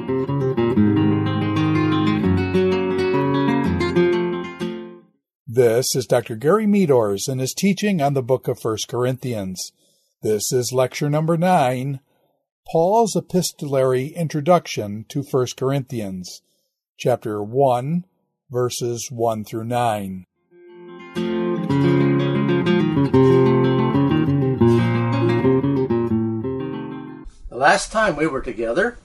This is Dr. Gary Meadors and his teaching on the book of 1 Corinthians. This is lecture number 9, Paul's epistolary introduction to 1 Corinthians, chapter 1, verses 1 through 9. The last time we were together,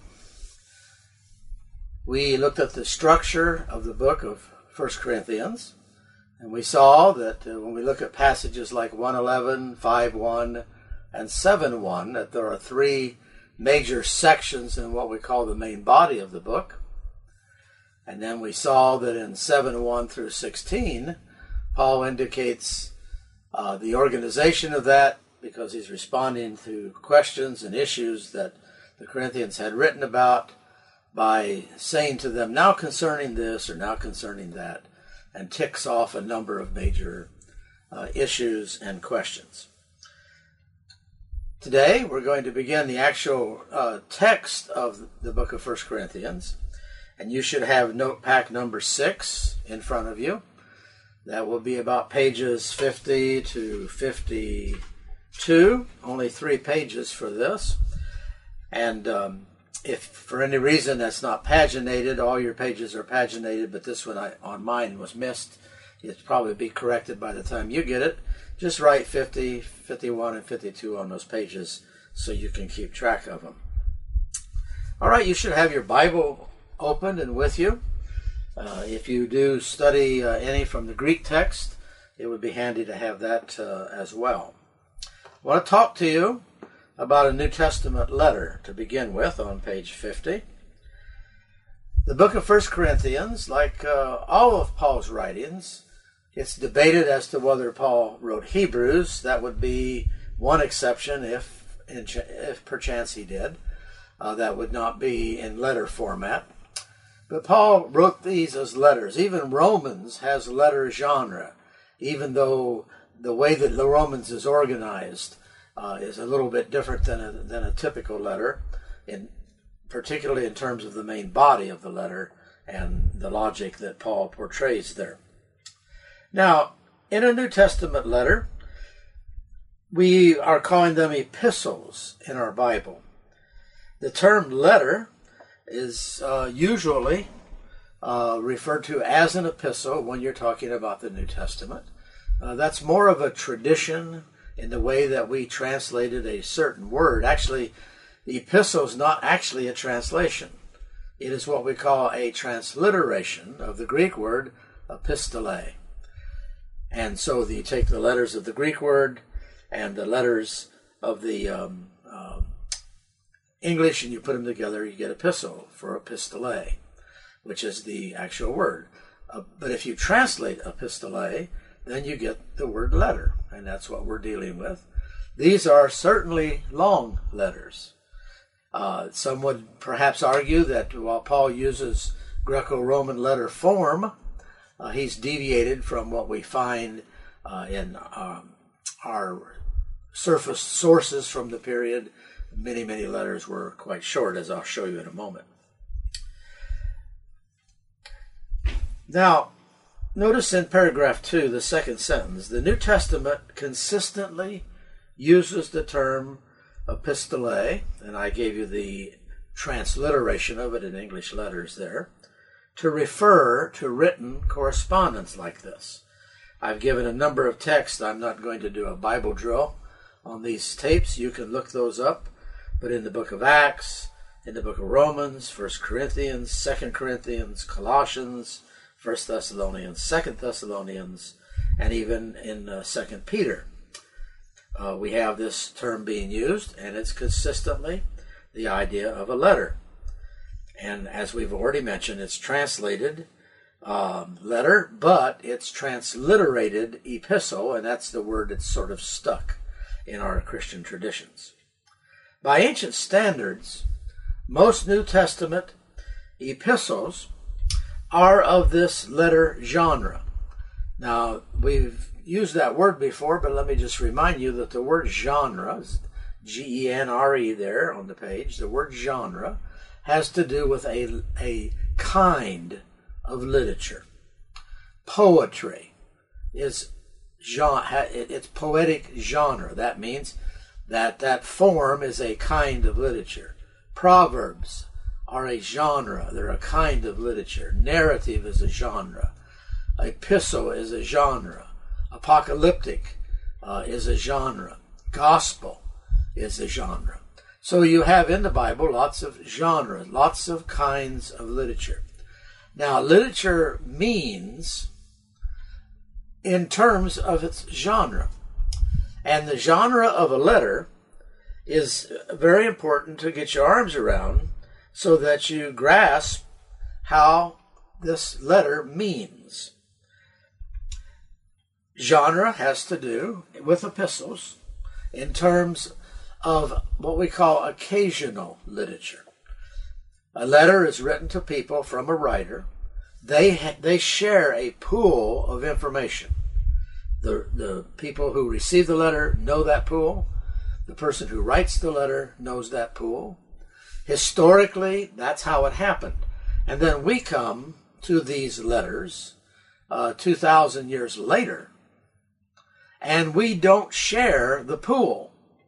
we looked at the structure of the book of 1 Corinthians. And we saw that when we look at passages like 1:11, 5:1, and 7:1, that there are three major sections in what we call the main body of the book. And then we saw that in 7:1 through 16, Paul indicates the organization of that because he's responding to questions and issues that the Corinthians had written about by saying to them, now concerning this or now concerning that, and ticks off a number of major issues and questions. Today, we're going to begin the actual text of the book of 1 Corinthians, and you should have notepad number 6 in front of you. That will be about pages 50 to 52, only 3 pages for this. And if for any reason that's not paginated, all your pages are paginated, but this one on mine was missed, it'll probably be corrected by the time you get it. Just write 50, 51, and 52 on those pages so you can keep track of them. All right, you should have your Bible opened and with you. If you do study any from the Greek text, it would be handy to have that as well. I want to talk to you about a New Testament letter to begin with on page 50. The book of 1 Corinthians, like all of Paul's writings, it's debated as to whether Paul wrote Hebrews. That would be one exception if perchance he did. That would not be in letter format. But Paul wrote these as letters. Even Romans has letter genre, even though the way that the Romans is organized is a little bit different than a typical letter, particularly in terms of the main body of the letter and the logic that Paul portrays there. Now, in a New Testament letter, we are calling them epistles in our Bible. The term letter is usually referred to as an epistle when you're talking about the New Testament. That's more of a tradition in the way that we translated a certain word. Actually, the epistle is not actually a translation. It is what we call a transliteration of the Greek word epistole. And so you take the letters of the Greek word and the letters of the English and you put them together, you get epistle for epistole, which is the actual word. But if you translate epistole, then you get the word letter, and that's what we're dealing with. These are certainly long letters. Some would perhaps argue that while Paul uses Greco-Roman letter form, he's deviated from what we find in our surface sources from the period. Many, many letters were quite short, as I'll show you in a moment. Now, notice in paragraph 2, the second sentence, the New Testament consistently uses the term epistole, and I gave you the transliteration of it in English letters there, to refer to written correspondence like this. I've given a number of texts. I'm not going to do a Bible drill on these tapes. You can look those up. But in the book of Acts, in the book of Romans, 1 Corinthians, 2 Corinthians, Colossians, 1 Thessalonians, 2 Thessalonians, and even in 2 Peter, we have this term being used, and it's consistently the idea of a letter. And as we've already mentioned, it's translated letter, but it's transliterated epistle, and that's the word that's sort of stuck in our Christian traditions. By ancient standards, most New Testament epistles are of this letter genre. Now, we've used that word before, but let me just remind you that the word genre, G-E-N-R-E there on the page, the word genre has to do with a kind of literature. Poetry is it's poetic genre. That means that form is a kind of literature. Proverbs are a genre. They're a kind of literature. Narrative is a genre. Epistle is a genre. Apocalyptic is a genre. Gospel is a genre. So you have in the Bible lots of genres, lots of kinds of literature. Now, literature means in terms of its genre. And the genre of a letter is very important to get your arms around so that you grasp how this letter means. Genre has to do with epistles in terms of what we call occasional literature. A letter is written to people from a writer. They share a pool of information. The people who receive the letter know that pool. The person who writes the letter knows that pool. Historically, that's how it happened. And then we come to these letters 2,000 years later, and we don't share the pool.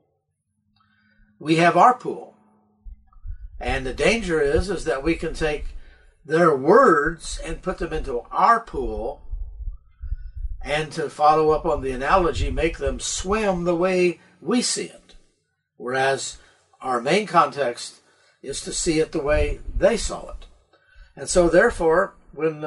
We have our pool. And the danger is that we can take their words and put them into our pool, and to follow up on the analogy, make them swim the way we see it. Whereas our main context is to see it the way they saw it. And so therefore, when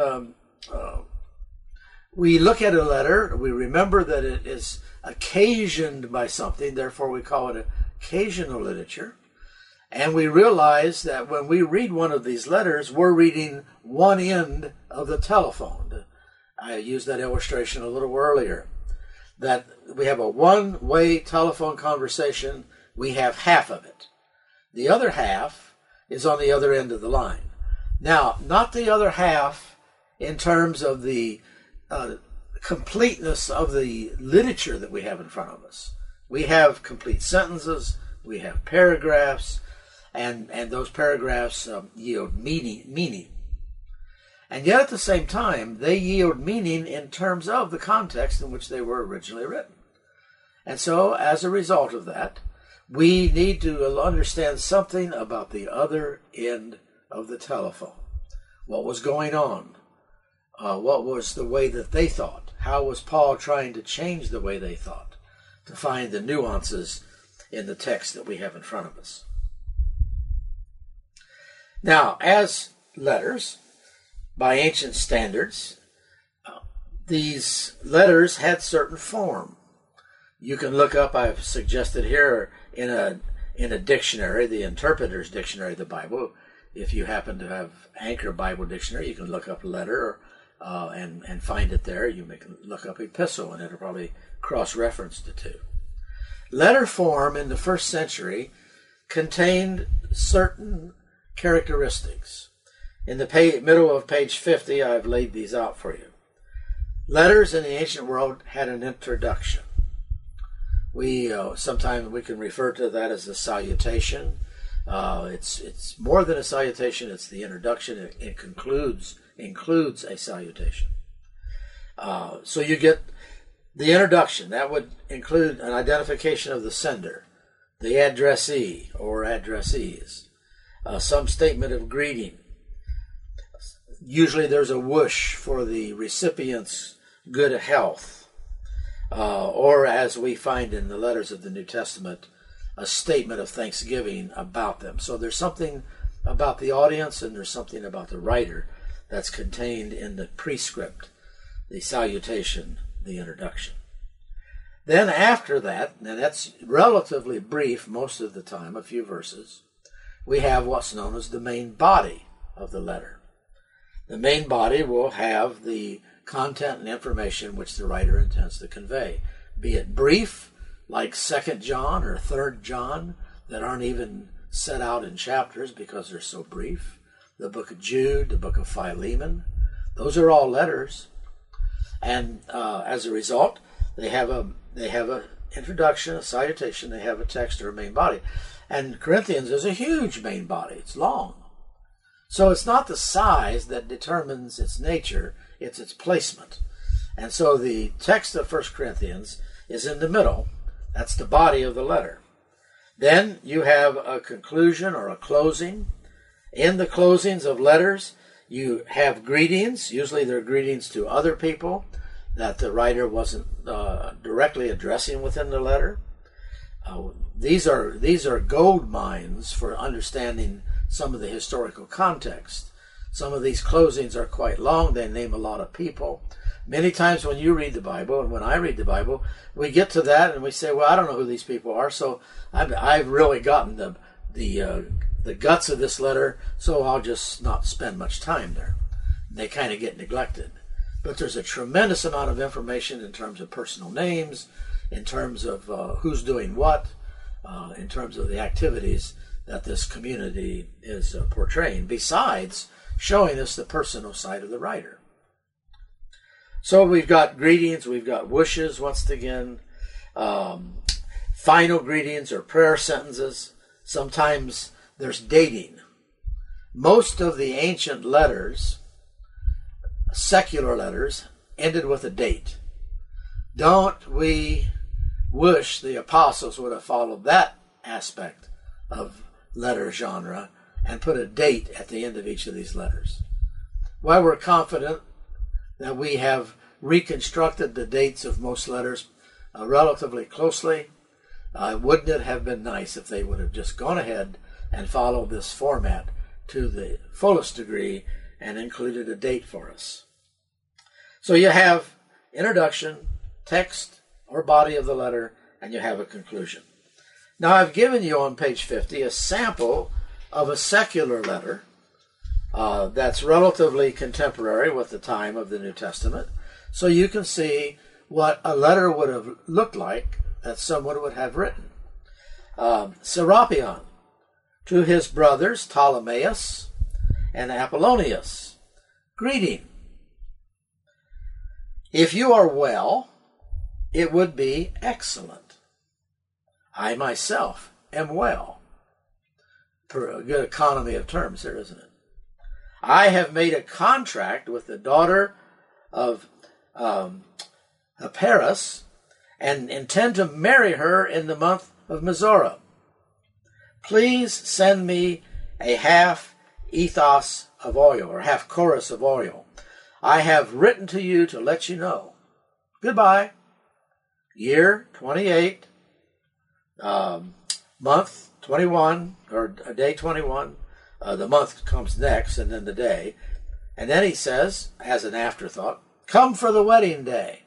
we look at a letter, we remember that it is occasioned by something, therefore we call it occasional literature. And we realize that when we read one of these letters, we're reading one end of the telephone. I used that illustration a little earlier, that we have a one-way telephone conversation. We have half of it. The other half is on the other end of the line. Now, not the other half in terms of the completeness of the literature that we have in front of us. We have complete sentences, we have paragraphs, and those paragraphs yield meaning. And yet at the same time, they yield meaning in terms of the context in which they were originally written. And so, as a result of that, we need to understand something about the other end of the telephone. What was going on? What was the way that they thought? How was Paul trying to change the way they thought to find the nuances in the text that we have in front of us? Now, as letters, by ancient standards, these letters had certain form. You can look up, I've suggested here, in a dictionary, the Interpreter's Dictionary of the Bible. If you happen to have Anchor Bible Dictionary, you can look up letter and find it there. You can look up epistle, and it'll probably cross-reference the two. Letter form in the first century contained certain characteristics. In the middle of page 50, I've laid these out for you. Letters in the ancient world had an introduction. Sometimes we can refer to that as a salutation. It's more than a salutation. It's the introduction. It includes a salutation. So you get the introduction. That would include an identification of the sender, the addressee or addressees, some statement of greeting. Usually there's a wish for the recipient's good health, or as we find in the letters of the New Testament, a statement of thanksgiving about them. So there's something about the audience and there's something about the writer that's contained in the prescript, the salutation, the introduction. Then after that, and that's relatively brief most of the time, a few verses, we have what's known as the main body of the letter. The main body will have the content and information which the writer intends to convey, be it brief, like 2 John or 3 John, that aren't even set out in chapters because they're so brief. The book of Jude, the book of Philemon, those are all letters. And as a result, they have a introduction, a salutation, they have a text or a main body. And Corinthians is a huge main body. It's long. So it's not the size that determines its nature, it's its placement. And so the text of 1 Corinthians is in the middle. That's the body of the letter. Then you have a conclusion or a closing. In the closings of letters, you have greetings. Usually they're greetings to other people that the writer wasn't directly addressing within the letter. These are gold mines for understanding some of the historical context. Some of these closings are quite long. They name a lot of people. Many times when you read the Bible and when I read the Bible, we get to that and we say, well, I don't know who these people are, so I've really gotten the guts of this letter, so I'll just not spend much time there. They kind of get neglected. But there's a tremendous amount of information in terms of personal names, in terms of who's doing what, in terms of the activities that this community is portraying, besides showing us the personal side of the writer. So we've got greetings, we've got wishes once again, final greetings or prayer sentences. Sometimes there's dating. Most of the ancient letters, secular letters, ended with a date. Don't we wish the apostles would have followed that aspect of letter genre and put a date at the end of each of these letters? While we're confident that we have reconstructed the dates of most letters relatively closely, wouldn't it have been nice if they would have just gone ahead and followed this format to the fullest degree and included a date for us? So you have introduction, text or body of the letter, and you have a conclusion. Now I've given you on page 50 a sample of a secular letter that's relatively contemporary with the time of the New Testament, so you can see what a letter would have looked like that someone would have written. Serapion, to his brothers Ptolemaeus and Apollonius, greeting. If you are well, it would be excellent. I myself am well. A good economy of terms there, isn't it? I have made a contract with the daughter of Paris and intend to marry her in the month of Mizora. Please send me a half ethos of oil or half chorus of oil. I have written to you to let you know. Goodbye. Year 28, month 21, or day 21. The month comes next, and then the day. And then he says, as an afterthought, come for the wedding day.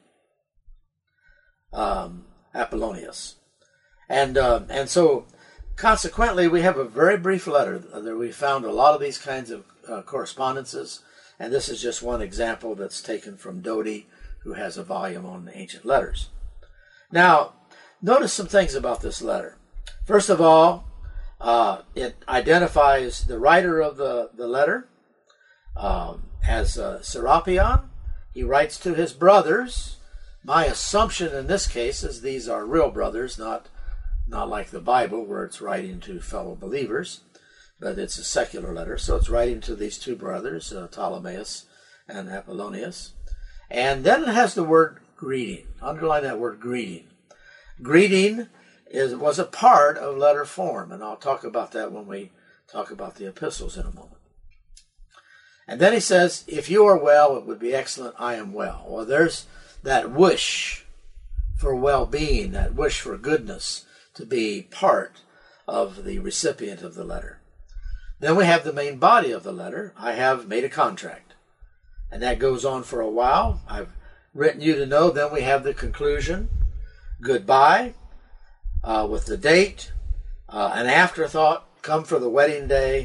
Apollonius. And so, consequently, we have a very brief letter. We found a lot of these kinds of correspondences, and this is just one example that's taken from Doty, who has a volume on the ancient letters. Now, notice some things about this letter. First of all, it identifies the writer of the letter as Serapion. He writes to his brothers. My assumption in this case is these are real brothers, not like the Bible where it's writing to fellow believers, but it's a secular letter, so it's writing to these two brothers, Ptolemaeus and Apollonius. And then it has the word greeting. Underline that word greeting. Greeting was a part of letter form, and I'll talk about that when we talk about the epistles in a moment. And then he says, if you are well, it would be excellent, I am well. Well, there's that wish for well-being, that wish for goodness to be part of the recipient of the letter. Then we have the main body of the letter. I have made a contract. And that goes on for a while. I've written you to know. Then we have the conclusion. Goodbye, with the date, an afterthought, come for the wedding day,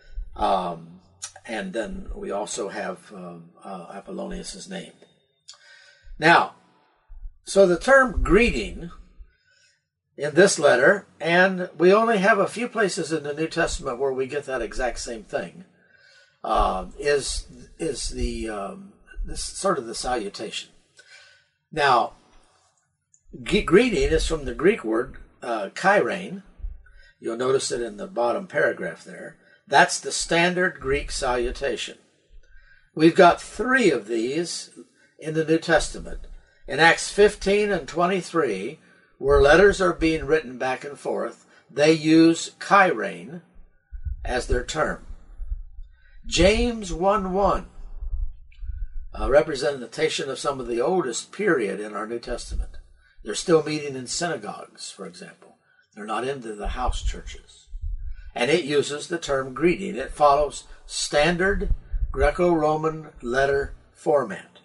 and then we also have Apollonius' name. Now, so the term greeting in this letter, and we only have a few places in the New Testament where we get that exact same thing, is the sort of the salutation. Now, greeting is from the Greek word chairein. You'll notice it in the bottom paragraph there. That's the standard Greek salutation. We've got 3 of these in the New Testament. In Acts 15 and 23, where letters are being written back and forth, they use chairein as their term. James 1:1, a representation of some of the oldest period in our New Testament. They're still meeting in synagogues, for example. They're not into the house churches. And it uses the term greeting. It follows standard Greco-Roman letter format.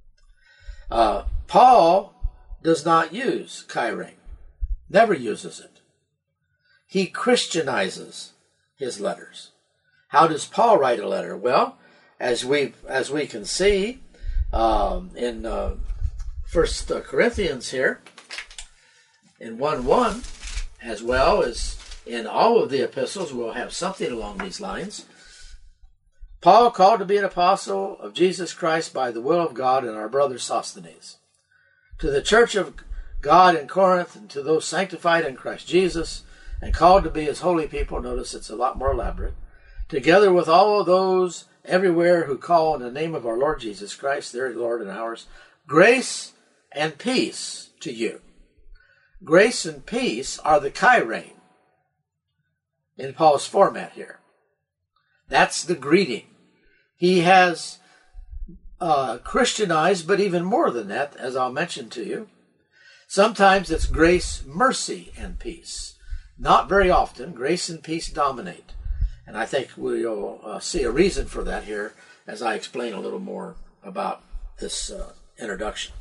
Paul does not use chairein, never uses it. He Christianizes his letters. How does Paul write a letter? Well, as we can see in 1 Corinthians here, in 1:1, as well as in all of the epistles, we'll have something along these lines. Paul, called to be an apostle of Jesus Christ by the will of God, and our brother Sosthenes, to the church of God in Corinth, and to those sanctified in Christ Jesus, and called to be his holy people. Notice it's a lot more elaborate. Together with all of those everywhere who call in the name of our Lord Jesus Christ, their Lord and ours, grace and peace to you. Grace and peace are the chairein in Paul's format here. That's the greeting. He has Christianized, but even more than that, as I'll mention to you. Sometimes it's grace, mercy, and peace. Not very often. Grace and peace dominate. And I think we'll see a reason for that here as I explain a little more about this introduction.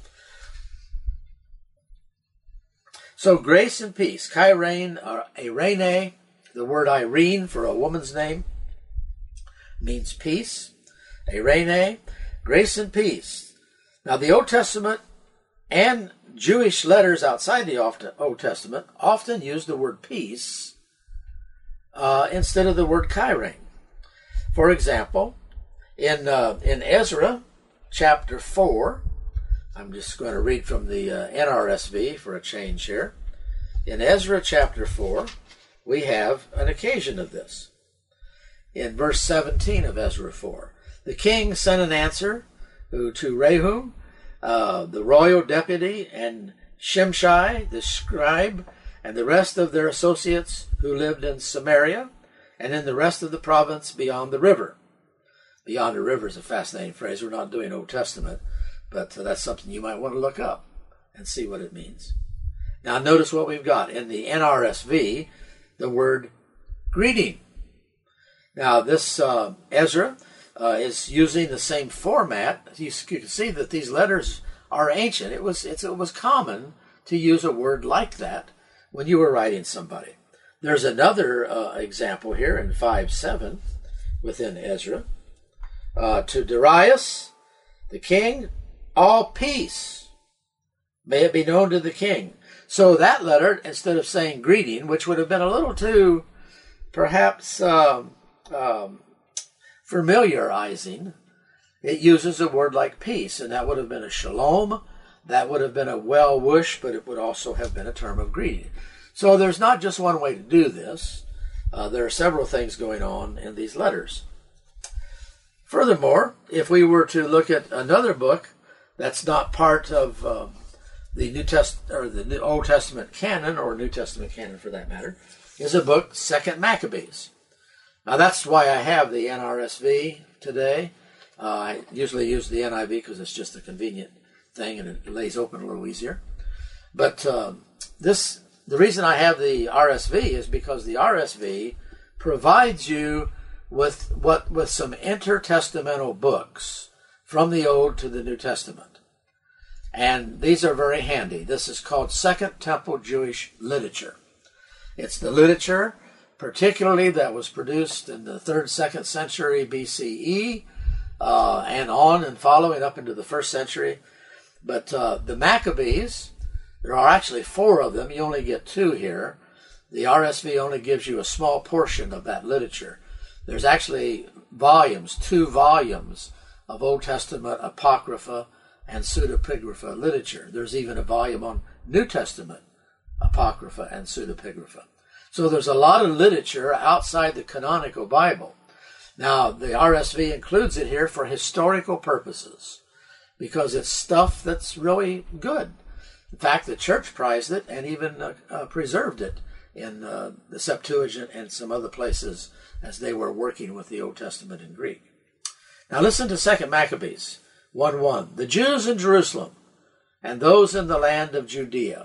So grace and peace. Chairein, eirene, the word Irene for a woman's name, means peace. Eirene, grace and peace. Now the Old Testament and Jewish letters outside the Old Testament often use the word peace instead of the word chairein. For example, in Ezra chapter 4, I'm just going to read from the NRSV for a change here. In Ezra chapter 4, we have an occasion of this. In verse 17 of Ezra 4, the king sent an answer to Rehum, the royal deputy, and Shimshai, the scribe, and the rest of their associates who lived in Samaria and in the rest of the province beyond the river. Beyond the river is a fascinating phrase. We're not doing Old Testament, but that's something you might want to look up and see what it means. Now notice what we've got. In the NRSV, the word greeting. Now this Ezra is using the same format. You can see that these letters are ancient. It was common to use a word like that when you were writing somebody. There's another example here in 5:7 within Ezra. To Darius, the king, all peace. May it be known to the king. So that letter, instead of saying greeting, which would have been a little too, perhaps, familiarizing, it uses a word like peace, and that would have been a shalom. That would have been a well wish, but it would also have been a term of greeting. So there's not just one way to do this. There are several things going on in these letters. Furthermore, if we were to look at another book that's not part of the New Testament or the Old Testament canon, or New Testament canon for that matter, is a book, 2 Maccabees. Now that's why I have the NRSV today. I usually use the NIV because it's just a convenient thing and it lays open a little easier. But the reason I have the RSV is because the RSV provides you with some intertestamental books from the Old to the New Testament. And these are very handy. This is called Second Temple Jewish Literature. It's the literature, particularly that was produced in the 3rd, 2nd century BCE, and on and following up into the 1st century. But the Maccabees, there are actually 4 of them. You only get 2 here. The RSV only gives you a small portion of that literature. There's actually 2 volumes of Old Testament Apocrypha and Pseudepigrapha literature. There's even a volume on New Testament Apocrypha and Pseudepigrapha. So there's a lot of literature outside the canonical Bible. Now, the RSV includes it here for historical purposes because it's stuff that's really good. In fact, the church prized it and even preserved it in the Septuagint and some other places as they were working with the Old Testament in Greek. Now listen to 2 Maccabees 1:1. The Jews in Jerusalem and those in the land of Judea,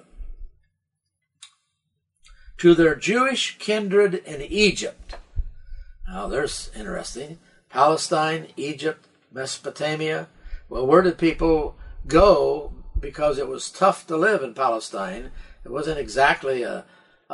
to their Jewish kindred in Egypt. Now there's interesting. Palestine, Egypt, Mesopotamia. Well, where did people go? Because it was tough to live in Palestine. It wasn't exactly a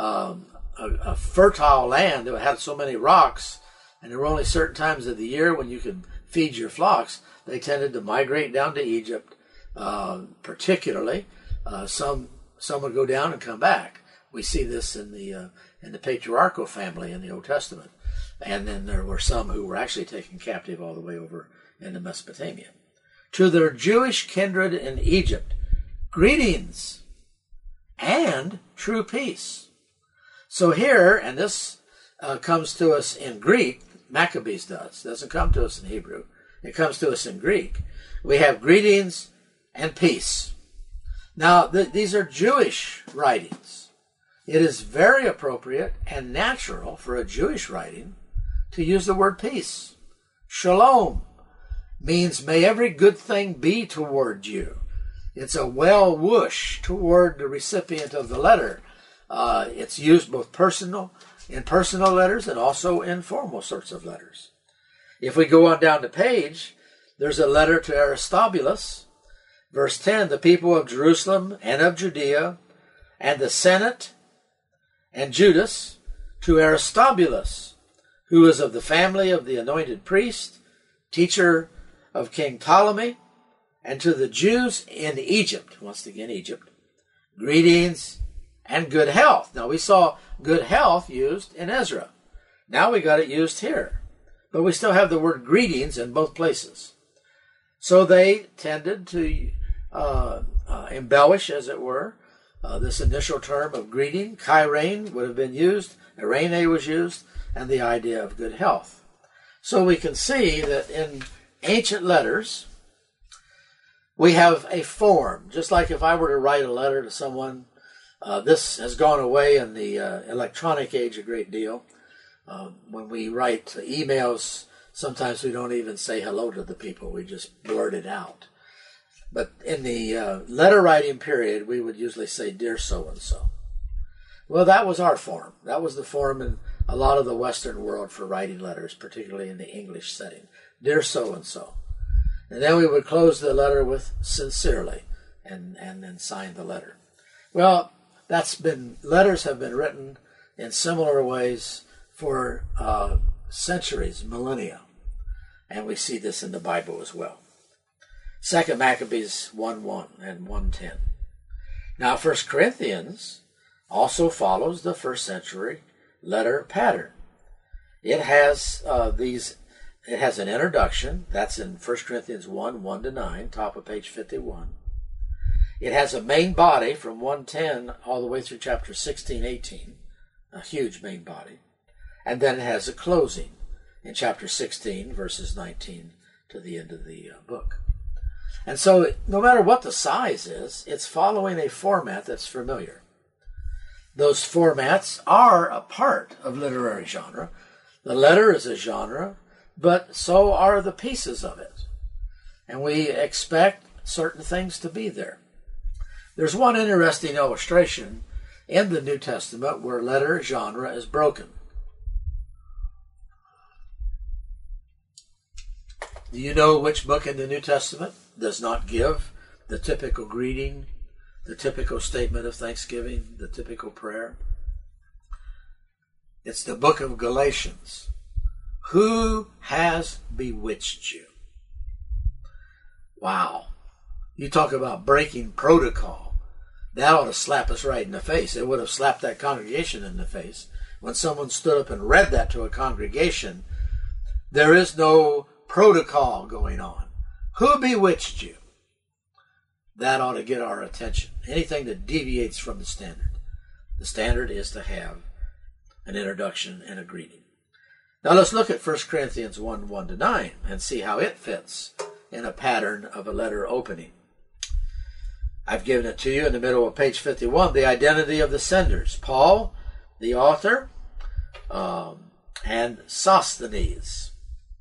fertile land. It had so many rocks, and there were only certain times of the year when you could feed your flocks. They tended to migrate down to Egypt, particularly. Some would go down and come back. We see this in the patriarchal family in the Old Testament. And then there were some who were actually taken captive all the way over into Mesopotamia. To their Jewish kindred in Egypt, greetings and true peace. So here, and this comes to us in Greek, Maccabees does. It doesn't come to us in Hebrew. It comes to us in Greek. We have greetings and peace. Now, these are Jewish writings. It is very appropriate and natural for a Jewish writing to use the word peace. Shalom means may every good thing be toward you. It's a well wish toward the recipient of the letter. It's used both in personal letters and also in formal sorts of letters. If we go on down the page, there's a letter to Aristobulus. Verse 10, the people of Jerusalem and of Judea and the Senate and Judas to Aristobulus, who is of the family of the anointed priest, teacher of King Ptolemy, and to the Jews in Egypt, once again Egypt, greetings and good health. Now we saw good health used in Ezra. Now we got it used here. But we still have the word greetings in both places. So they tended to embellish, as it were, this initial term of greeting. Kairein would have been used, Irene was used, and the idea of good health. So we can see that in ancient letters, we have a form. Just like if I were to write a letter to someone, this has gone away in the electronic age a great deal. When we write emails, sometimes we don't even say hello to the people. We just blurt it out. But in the letter writing period, we would usually say, dear so-and-so. Well, that was our form. That was the form in a lot of the Western world for writing letters, particularly in the English setting. Dear so-and-so. And then we would close the letter with sincerely and then sign the letter. Well, letters have been written in similar ways for centuries, millennia. And we see this in the Bible as well. 2 Maccabees 1:1 and 1:10. Now 1 Corinthians also follows the first century letter pattern. It has it has an introduction, that's in 1 Corinthians 1:1-9, top of page 51. It has a main body from 1:10 all the way through chapter 16-18, a huge main body. And then it has a closing in chapter 16, verses 19 to the end of the book. And so no matter what the size is, it's following a format that's familiar. Those formats are a part of literary genre. The letter is a genre, but so are the pieces of it. And we expect certain things to be there. There's one interesting illustration in the New Testament where letter genre is broken. Do you know which book in the New Testament does not give the typical greeting, the typical statement of thanksgiving, the typical prayer? It's the book of Galatians. Who has bewitched you? Wow. You talk about breaking protocol. That ought to slap us right in the face. It would have slapped that congregation in the face. When someone stood up and read that to a congregation, there is no protocol going on. Who bewitched you? That ought to get our attention. Anything that deviates from the standard. The standard is to have an introduction and a greeting. Now let's look at 1 Corinthians 1:1-9 and see how it fits in a pattern of a letter opening. I've given it to you in the middle of page 51, the identity of the senders. Paul, the author, and Sosthenes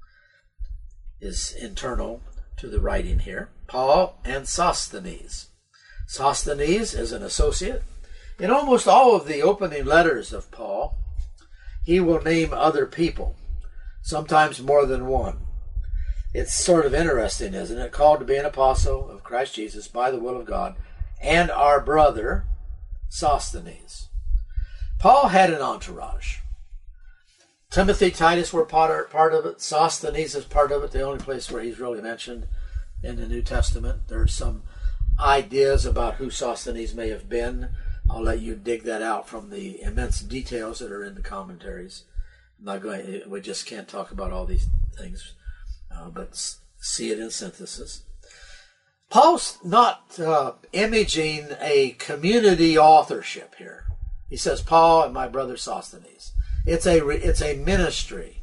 is internal to the writing here. Paul and Sosthenes. Sosthenes is an associate. In almost all of the opening letters of Paul, he will name other people, sometimes more than one. It's sort of interesting, isn't it? Called to be an apostle of Christ Jesus by the will of God, and our brother Sosthenes. Paul had an entourage. Timothy, Titus were part of it. Sosthenes is part of it, the only place where he's really mentioned in the New Testament. There's some ideas about who Sosthenes may have been. I'll let you dig that out from the immense details that are in the commentaries. We just can't talk about all these things, but see it in synthesis. Paul's not imaging a community authorship here. He says, Paul and my brother Sosthenes. It's a ministry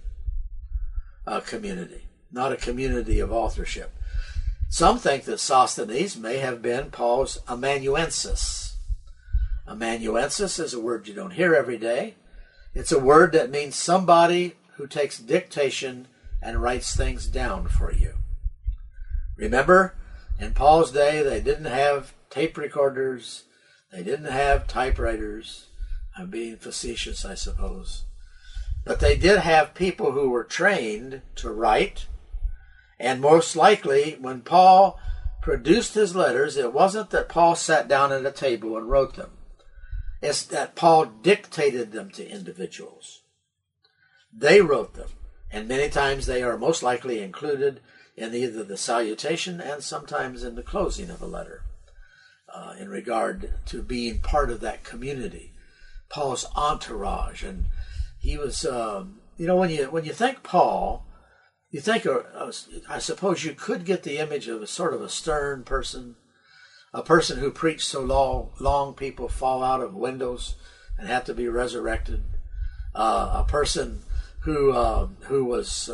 community, not a community of authorship. Some think that Sosthenes may have been Paul's amanuensis. Amanuensis is a word you don't hear every day. It's a word that means somebody who takes dictation and writes things down for you. Remember, in Paul's day, they didn't have tape recorders. They didn't have typewriters. I'm being facetious, I suppose. But they did have people who were trained to write. And most likely, when Paul produced his letters, it wasn't that Paul sat down at a table and wrote them. It's that Paul dictated them to individuals. They wrote them. And many times they are most likely included in either the salutation and sometimes in the closing of a letter in regard to being part of that community. Paul's entourage. And he was, when you think Paul, you think, I suppose you could get the image of a sort of a stern person, a person who preached so long people fall out of windows and have to be resurrected, a person who was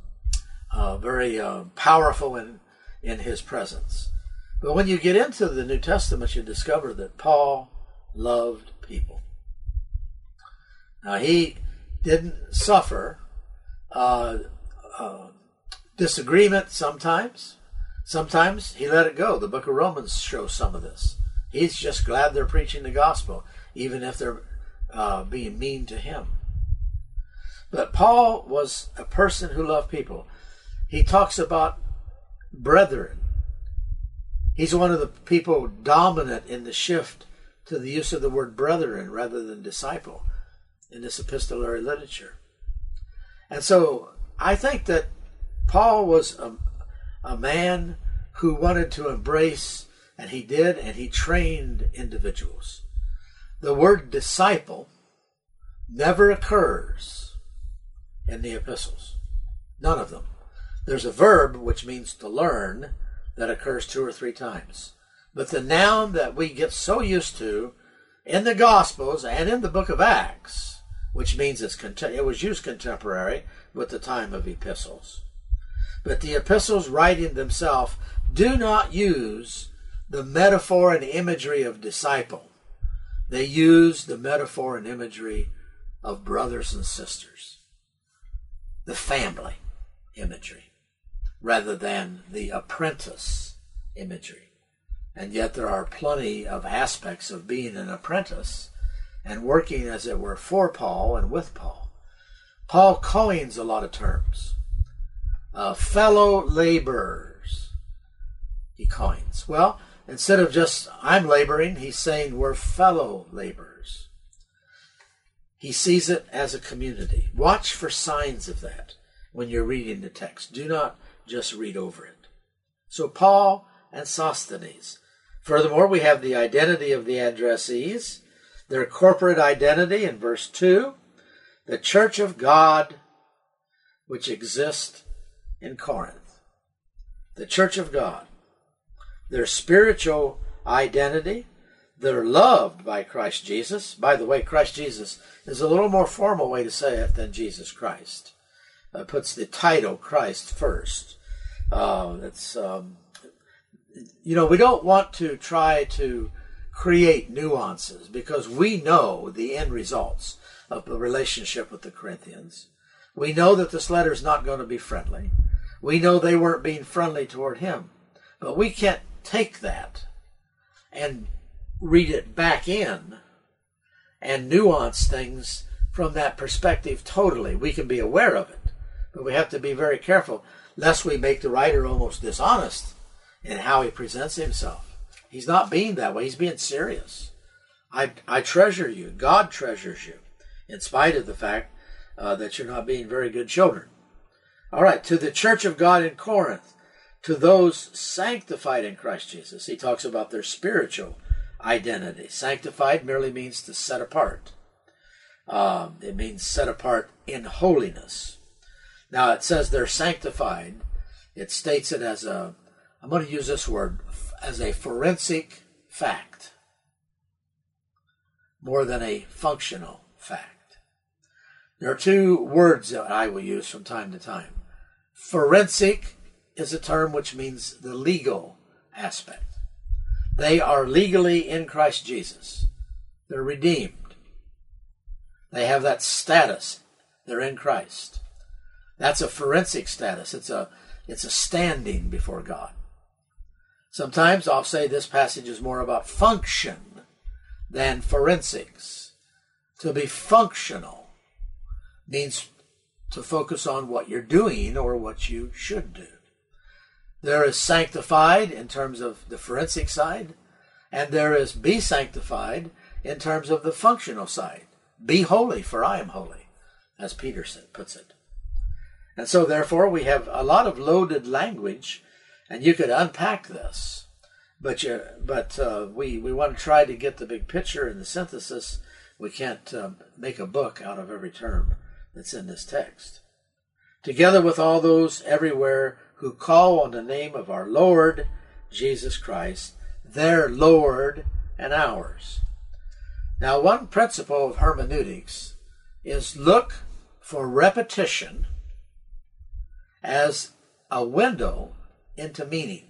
very powerful in his presence. But when you get into the New Testament, you discover that Paul loved people. Now, he didn't suffer disagreement sometimes. Sometimes he let it go. The book of Romans shows some of this. He's just glad they're preaching the gospel, even if they're being mean to him. But Paul was a person who loved people. He talks about brethren. He's one of the people dominant in the shift to the use of the word brethren rather than disciple in this epistolary literature. And so I think that Paul was a man who wanted to embrace, and he did, and he trained individuals. The word disciple never occurs in the epistles. None of them. There's a verb, which means to learn, that occurs 2 or 3 times. But the noun that we get so used to in the Gospels and in the book of Acts, which means it was used contemporary with the time of epistles. But the epistles writing themselves do not use the metaphor and imagery of disciple. They use the metaphor and imagery of brothers and sisters, the family imagery, rather than the apprentice imagery. And yet there are plenty of aspects of being an apprentice and working, as it were, for Paul and with Paul. Paul coins a lot of terms. Fellow laborers, he coins. Well, instead of just, I'm laboring, he's saying we're fellow laborers. He sees it as a community. Watch for signs of that when you're reading the text. Do not just read over it. So Paul and Sosthenes. Furthermore, we have the identity of the addressees, their corporate identity in verse 2, the church of God which exists in Corinth. The church of God. Their spiritual identity, They're loved by Christ Jesus. By the way, Christ Jesus is a little more formal way to say it than Jesus Christ. It puts the title Christ first. We don't want to try to create nuances because we know the end results of the relationship with the Corinthians. We know that this letter is not going to be friendly. We know they weren't being friendly toward him. But we can't take that and read it back in and nuance things from that perspective totally. We can be aware of it, but we have to be very careful lest we make the writer almost dishonest in how he presents himself. He's not being that way. He's being serious. I treasure you. God treasures you in spite of the fact that you're not being very good children. All right, to the church of God in Corinth, to those sanctified in Christ Jesus. He talks about their spiritual identity. Sanctified merely means to set apart. It means set apart in holiness. Now it says they're sanctified. It states it as I'm going to use this word, as a forensic fact, more than a functional fact. There are two words that I will use from time to time. Forensic is a term which means the legal aspect. They are legally in Christ Jesus. They're redeemed. They have that status. They're in Christ. That's a forensic status. It's a standing before God. Sometimes I'll say this passage is more about function than forensics. To be functional means to focus on what you're doing or what you should do. There is sanctified in terms of the forensic side, and there is be sanctified in terms of the functional side. Be holy, for I am holy, as Peter puts it. And so, therefore, we have a lot of loaded language, and you could unpack this. But we want to try to get the big picture and the synthesis. We can't make a book out of every term that's in this text. Together with all those everywhere who call on the name of our Lord Jesus Christ, their Lord and ours. Now, one principle of hermeneutics is look for repetition as a window into meaning.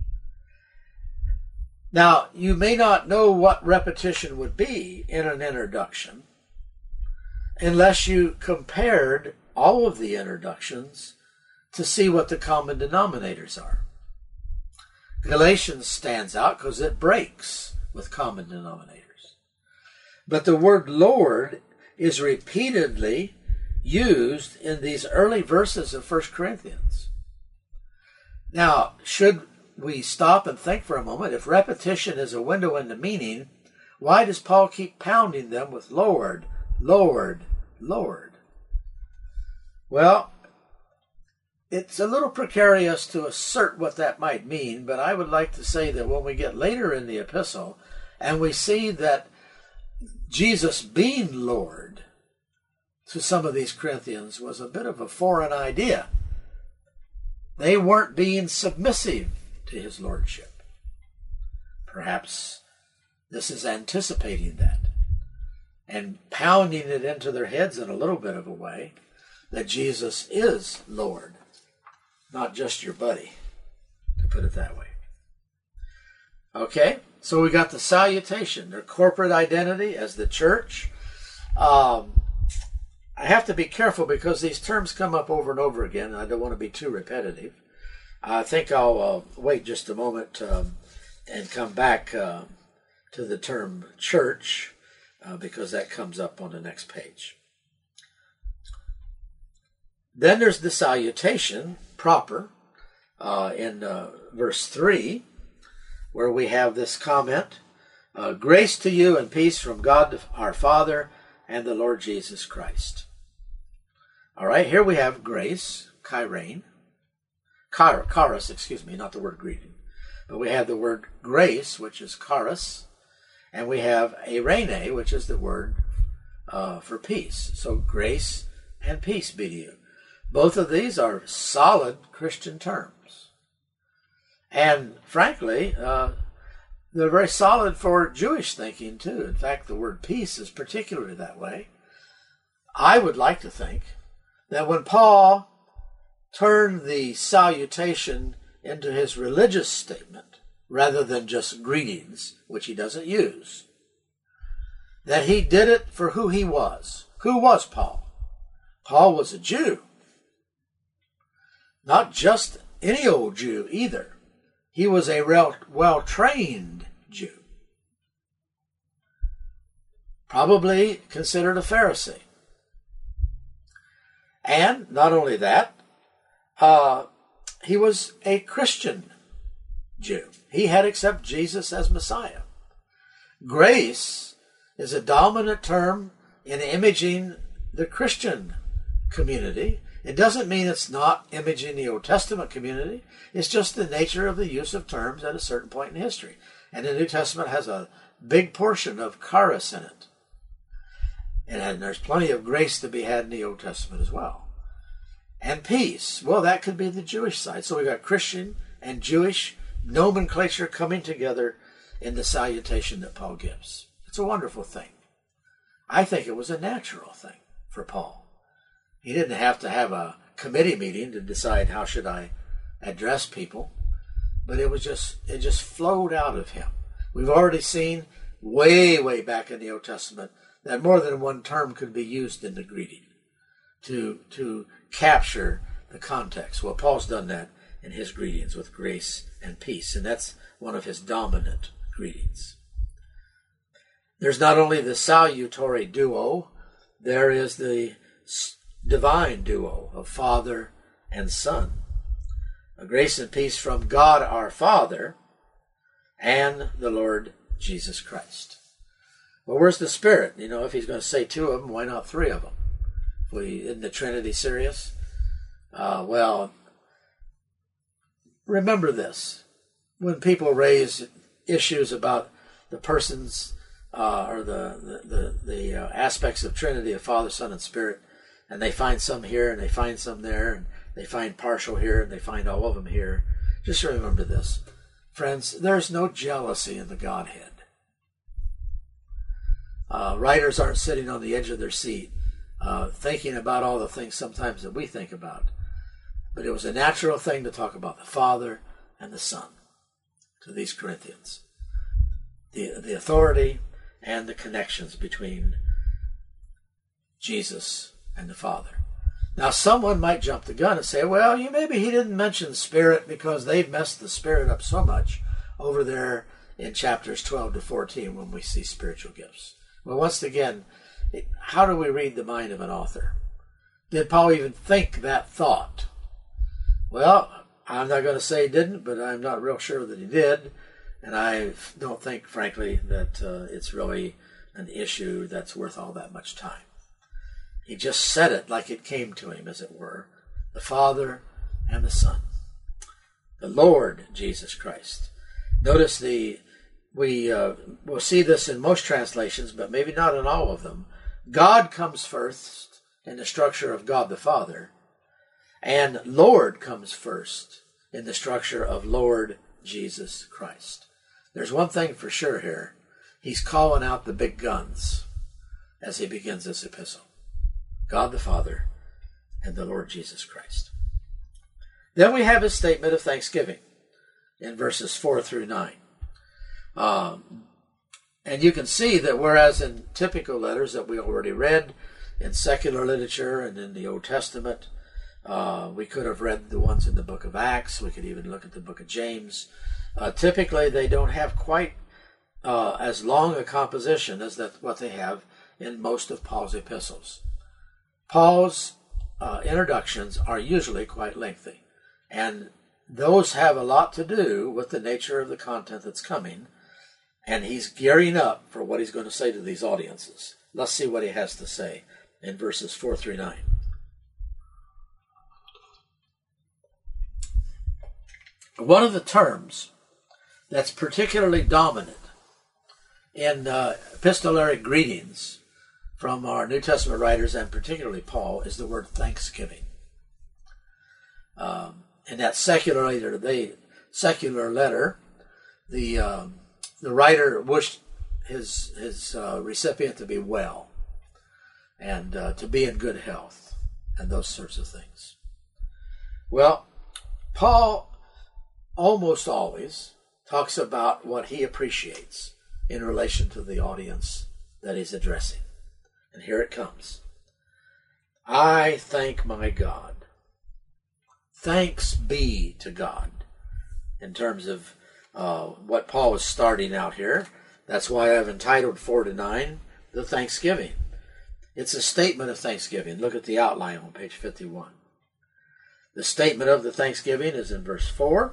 Now, you may not know what repetition would be in an introduction unless you compared all of the introductions to see what the common denominators are. Galatians stands out because it breaks with common denominators. But the word Lord is repeatedly used in these early verses of 1 Corinthians. Now, should we stop and think for a moment, if repetition is a window into meaning, why does Paul keep pounding them with Lord, Lord, Lord? Well, it's a little precarious to assert what that might mean, but I would like to say that when we get later in the epistle and we see that Jesus being Lord to some of these Corinthians was a bit of a foreign idea. They weren't being submissive to his lordship. Perhaps this is anticipating that and pounding it into their heads in a little bit of a way that Jesus is Lord, not just your buddy, to put it that way. Okay, so we got the salutation, their corporate identity as the church. I have to be careful because these terms come up over and over again, and I don't want to be too repetitive. I think I'll wait just a moment and come back to the term church because that comes up on the next page. Then there's the salutation proper in verse 3, where we have this comment, grace to you and peace from God our Father and the Lord Jesus Christ. All right, here we have grace, charis, not the word greeting, but we have the word grace, which is charis, and we have eirene, which is the word for peace. So grace and peace be to you. Both of these are solid Christian terms. And frankly, they're very solid for Jewish thinking, too. In fact, the word peace is particularly that way. I would like to think that when Paul turned the salutation into his religious statement, rather than just greetings, which he doesn't use, that he did it for who he was. Who was Paul? Paul was a Jew. Not just any old Jew either. He was a well-trained Jew. Probably considered a Pharisee. And not only that, he was a Christian Jew. He had accepted Jesus as Messiah. Grace is a dominant term in imaging the Christian community. It doesn't mean it's not imaging the Old Testament community. It's just the nature of the use of terms at a certain point in history. And the New Testament has a big portion of charis in it. And there's plenty of grace to be had in the Old Testament as well. And peace. Well, that could be the Jewish side. So we got Christian and Jewish nomenclature coming together in the salutation that Paul gives. It's a wonderful thing. I think it was a natural thing for Paul. He didn't have to have a committee meeting to decide how should I address people, but it just flowed out of him. We've already seen way back in the Old Testament that more than one term could be used in the greeting to capture the context. Well, Paul's done that in his greetings with grace and peace, and that's one of his dominant greetings. There's not only the salutatory duo, there is the divine duo of Father and Son. A grace and peace from God our Father and the Lord Jesus Christ. Well, where's the Spirit? You know, if he's going to say two of them, why not three of them? Isn't the Trinity serious? Well, remember this. When people raise issues about the persons or the aspects of Trinity of Father, Son, and Spirit, and they find some here and they find some there, and they find partial here and they find all of them here, just remember this. Friends, there's no jealousy in the Godhead. Writers aren't sitting on the edge of their seat thinking about all the things sometimes that we think about. But it was a natural thing to talk about the Father and the Son to these Corinthians. The authority and the connections between Jesus and the Father. Now, someone might jump the gun and say, well, maybe he didn't mention Spirit because they've messed the Spirit up so much over there in chapters 12 to 14 when we see spiritual gifts. Well, once again, how do we read the mind of an author? Did Paul even think that thought? Well, I'm not going to say he didn't, but I'm not real sure that he did. And I don't think, frankly, that it's really an issue that's worth all that much time. He just said it like it came to him, as it were. The Father and the Son. The Lord Jesus Christ. Notice we'll see this in most translations, but maybe not in all of them. God comes first in the structure of God the Father, and Lord comes first in the structure of Lord Jesus Christ. There's one thing for sure here. He's calling out the big guns as he begins this epistle. God the Father and the Lord Jesus Christ. Then we have his statement of thanksgiving in verses 4 through 9. And you can see that whereas in typical letters that we already read, in secular literature and in the Old Testament, we could have read the ones in the book of Acts, we could even look at the book of James. Typically they don't have quite as long a composition as what they have in most of Paul's epistles. Paul's introductions are usually quite lengthy, and those have a lot to do with the nature of the content that's coming, and he's gearing up for what he's going to say to these audiences. Let's see what he has to say in verses 4 through 9. One of the terms that's particularly dominant in epistolary greetings from our New Testament writers, and particularly Paul, is the word thanksgiving. In that secular letter, the the writer wished his recipient to be well and to be in good health and those sorts of things. Well, Paul almost always talks about what he appreciates in relation to the audience that he's addressing. And here it comes. I thank my God. Thanks be to God. In terms of what Paul is starting out here. That's why I've entitled 4-9, the Thanksgiving. It's a statement of thanksgiving. Look at the outline on page 51. The statement of the thanksgiving is in verse 4.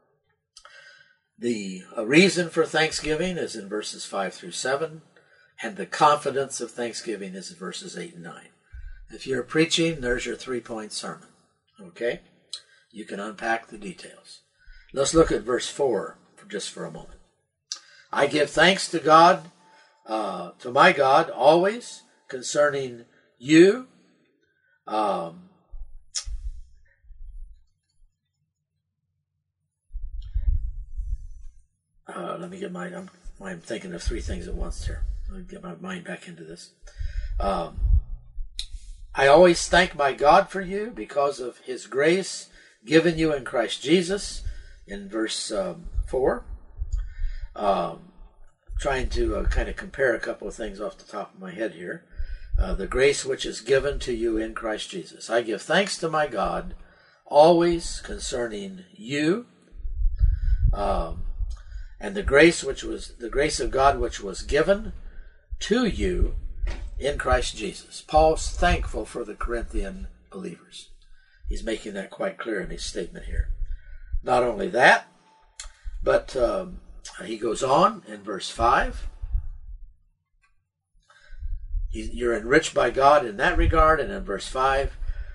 The reason for thanksgiving is in verses 5 through 7. And the confidence of thanksgiving is in verses 8 and 9. If you're preaching, there's your 3-point sermon. Okay? You can unpack the details. Let's look at verse 4 just for a moment. I give thanks to God, to my God, always concerning you. Let me get I'm thinking of 3 things at once here. Let me get my mind back into this. I always thank my God for you because of his grace given you in Christ Jesus, in verse 4. Trying to kind of compare a couple of things off the top of my head here. The grace which is given to you in Christ Jesus. I give thanks to my God always concerning you, and the grace of God which was given to you in Christ Jesus. Paul's thankful for the Corinthian believers. He's making that quite clear in his statement here. Not only that, but he goes on in verse 5. You're enriched by God in that regard, and in verse 5,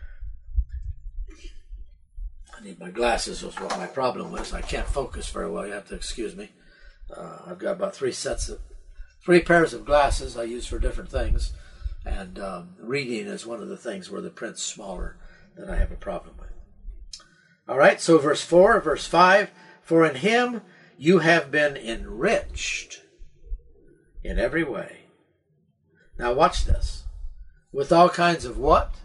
I need my glasses, was what my problem was. I can't focus very well, you have to excuse me. I've got about 3 pairs of glasses I use for different things, and reading is one of the things where the print's smaller that I have a problem with. All right, so verse 4, verse 5, for in him you have been enriched in every way. Now watch this. With all kinds of what?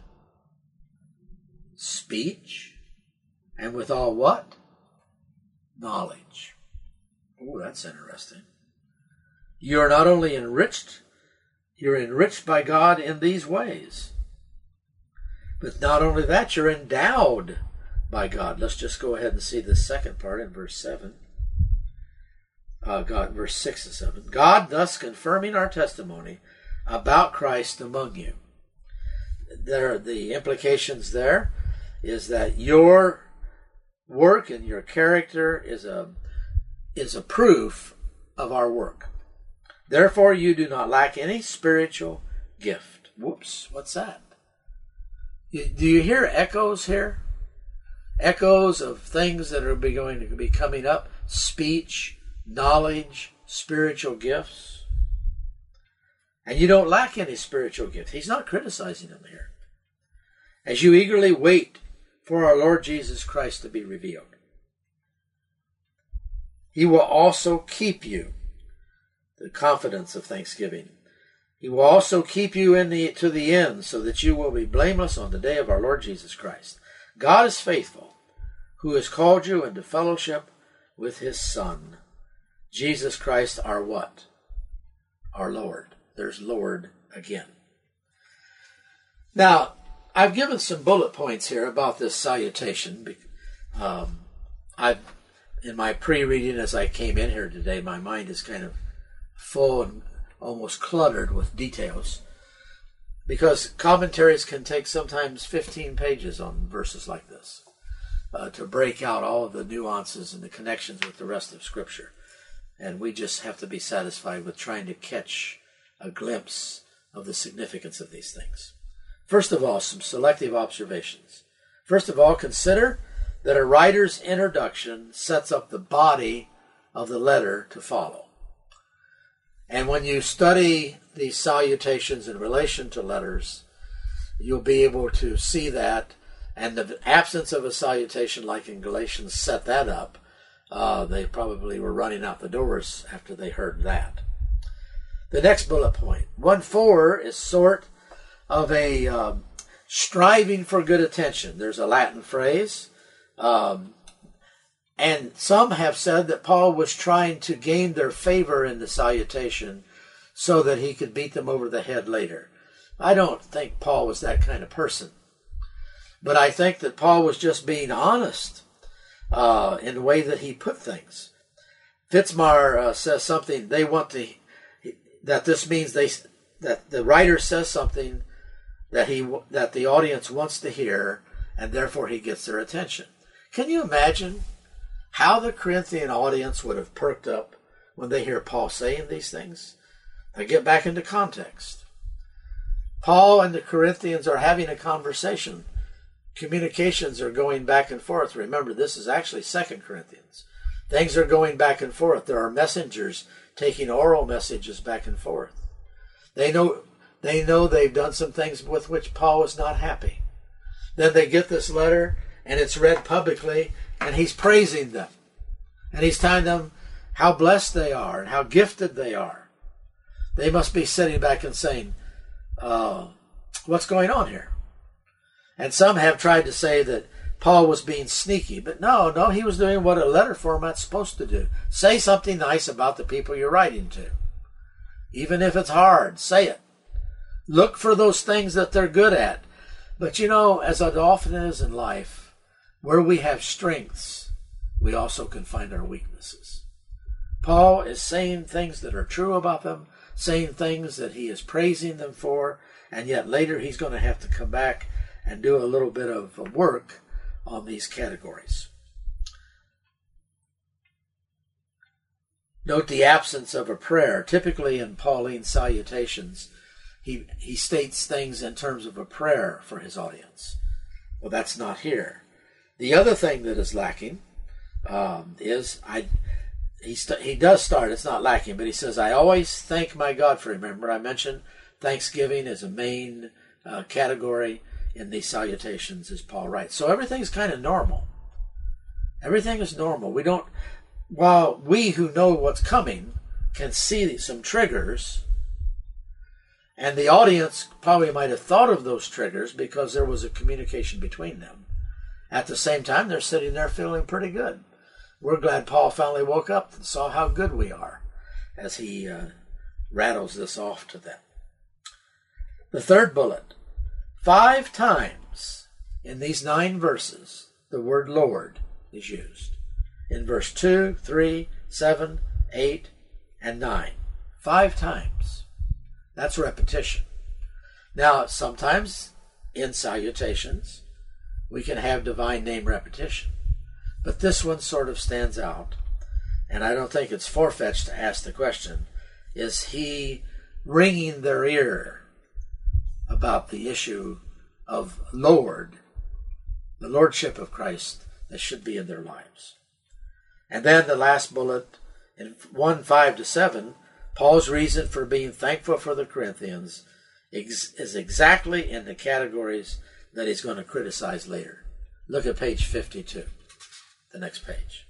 Speech. And with all what? Knowledge. Oh, that's interesting. You're not only enriched, you're enriched by God in these ways. But not only that, you're endowed by God. Let's just go ahead and see the second part in verse 7. Verse 6 and 7. God thus confirming our testimony about Christ among you. The implications there is that your work and your character is a proof of our work. Therefore you do not lack any spiritual gift. Whoops, what's that? Do you hear echoes here? Echoes of things that are going to be coming up. Speech, knowledge, spiritual gifts. And you don't lack any spiritual gift. He's not criticizing them here. As you eagerly wait for our Lord Jesus Christ to be revealed, he will also keep you, the confidence of thanksgiving. He will also keep you to the end, so that you will be blameless on the day of our Lord Jesus Christ. God is faithful, who has called you into fellowship with his Son, Jesus Christ, our what? Our Lord. There's Lord again. Now, I've given some bullet points here about this salutation. In my pre-reading as I came in here today, my mind is kind of full and almost cluttered with details, because commentaries can take sometimes 15 pages on verses like this to break out all of the nuances and the connections with the rest of Scripture. And we just have to be satisfied with trying to catch a glimpse of the significance of these things. First of all, some selective observations. First of all, consider that a writer's introduction sets up the body of the letter to follow. And when you study these salutations in relation to letters, you'll be able to see that, and the absence of a salutation like in Galatians set that up, They probably were running out the doors after they heard that. The next bullet point, 1.4, is sort of a striving for good attention. There's a Latin phrase, and some have said that Paul was trying to gain their favor in the salutation so that he could beat them over the head later. I don't think Paul was that kind of person, but I think that Paul was just being honest in the way that he put things. Fitzmar says something, that this means that the writer says something that the audience wants to hear, and therefore he gets their attention. Can you imagine how the Corinthian audience would have perked up when they hear Paul saying these things? Now get back into context. Paul and the Corinthians are having a conversation. Communications are going back and forth. Remember, this is actually 2 Corinthians. Things are going back and forth. There are messengers taking oral messages back and forth. They know they've done some things with which Paul was not happy. Then they get this letter, and it's read publicly, and he's praising them. And he's telling them how blessed they are and how gifted they are. They must be sitting back and saying, what's going on here? And some have tried to say that Paul was being sneaky, but no, he was doing what a letter format's supposed to do. Say something nice about the people you're writing to. Even if it's hard, say it. Look for those things that they're good at. But as it often is in life, where we have strengths, we also can find our weaknesses. Paul is saying things that are true about them, saying things that he is praising them for, and yet later he's going to have to come back and do a little bit of work on these categories. Note the absence of a prayer. Typically in Pauline salutations, he states things in terms of a prayer for his audience. Well, that's not here. The other thing that is lacking is he does start, it's not lacking, but he says, I always thank my God for him. Remember, I mentioned Thanksgiving as a main category in these salutations, as Paul writes. So everything's kind of normal. Everything is normal. While we who know what's coming can see some triggers, and the audience probably might have thought of those triggers because there was a communication between them. At the same time, they're sitting there feeling pretty good. We're glad Paul finally woke up and saw how good we are as he rattles this off to them. The third bullet. 5 times in these 9 verses, the word Lord is used. In verse 2, 3, 7, 8, and 9. 5 times. That's repetition. Now, sometimes in salutations, we can have divine name repetition. But this one sort of stands out, and I don't think it's far-fetched to ask the question, is he ringing their ear about the issue of Lord, the Lordship of Christ that should be in their lives? And then the last bullet, in 1:5-7, Paul's reason for being thankful for the Corinthians is exactly in the categories that he's going to criticize later. Look at page 52, the next page.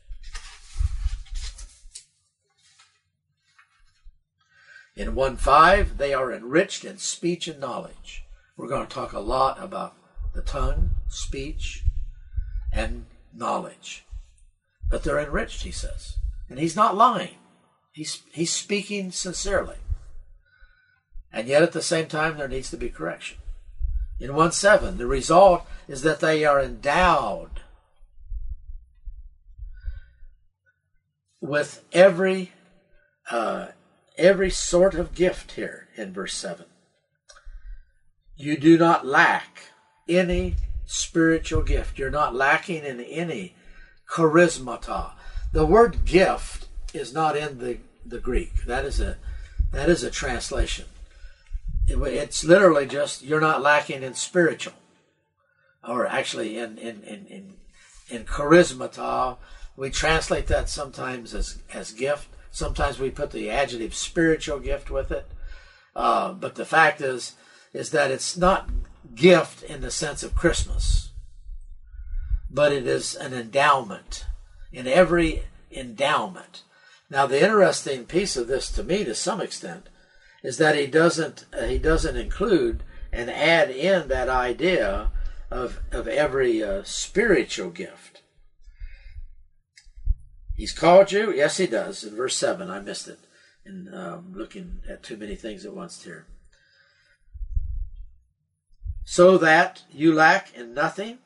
In 1:5, they are enriched in speech and knowledge. We're going to talk a lot about the tongue, speech, and knowledge. But they're enriched, he says. And he's not lying. He's speaking sincerely. And yet at the same time, there needs to be correction. In 1:7, the result is that they are endowed with every sort of gift here in verse 7. You do not lack any spiritual gift. You're not lacking in any charismata. The word gift is not in the Greek. That is a translation. It's literally just you're not lacking in spiritual, or actually in charismata. We translate that sometimes as gift. Sometimes we put the adjective spiritual gift with it. But the fact is that it's not gift in the sense of Christmas, but it is an endowment in every endowment. Now, the interesting piece of this to me, to some extent, is that he doesn't include and add in that idea of every spiritual gift. He's called you? Yes, he does. In verse 7, I missed it. And looking at too many things at once here. So that you lack in nothing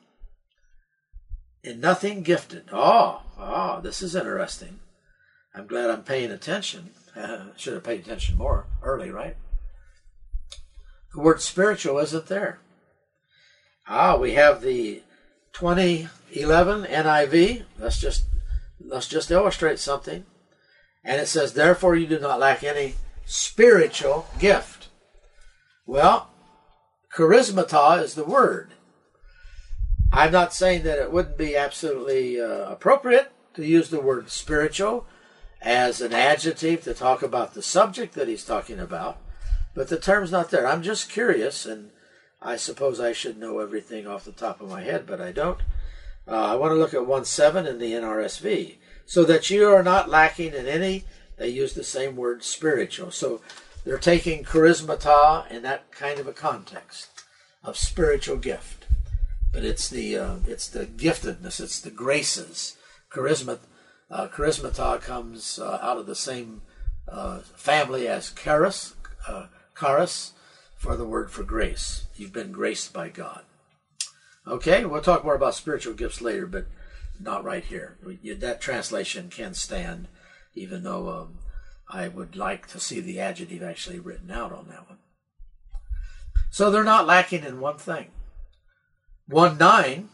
gifted. Oh, this is interesting. I'm glad I'm paying attention. Should have paid attention more early, right? The word spiritual isn't there. We have the 2011 NIV. Let's just illustrate something. And it says, therefore you do not lack any spiritual gift. Well, charismata is the word. I'm not saying that it wouldn't be absolutely appropriate to use the word spiritual as an adjective to talk about the subject that he's talking about, but the term's not there. I'm just curious, and I suppose I should know everything off the top of my head, but I don't. I want to look at 1:7 in the NRSV. So that you are not lacking in any, they use the same word, spiritual. So they're taking charismata in that kind of a context of spiritual gift. But it's the giftedness, it's the graces. Charismata comes out of the same family as charis for the word for grace. You've been graced by God. Okay, we'll talk more about spiritual gifts later, but not right here. That translation can stand, even though I would like to see the adjective actually written out on that one. So they're not lacking in one thing. 1:9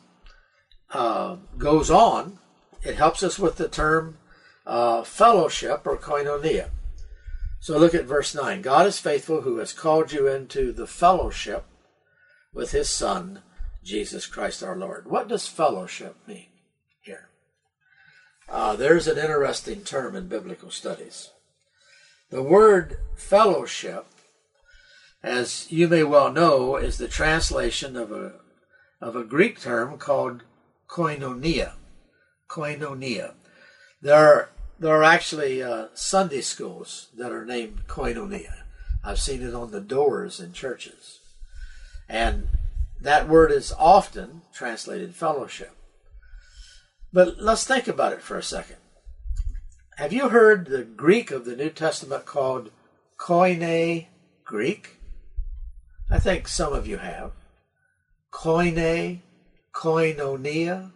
goes on. It helps us with the term fellowship or koinonia. So look at verse 9. God is faithful, who has called you into the fellowship with his Son, Jesus Christ our Lord. What does fellowship mean here? There's an interesting term in biblical studies. The word fellowship, as you may well know, is the translation of a Greek term called koinonia. Koinonia. There are actually Sunday schools that are named koinonia. I've seen it on the doors in churches. And that word is often translated fellowship. But let's think about it for a second. Have you heard the Greek of the New Testament called Koine Greek? I think some of you have. Koine, koinonia.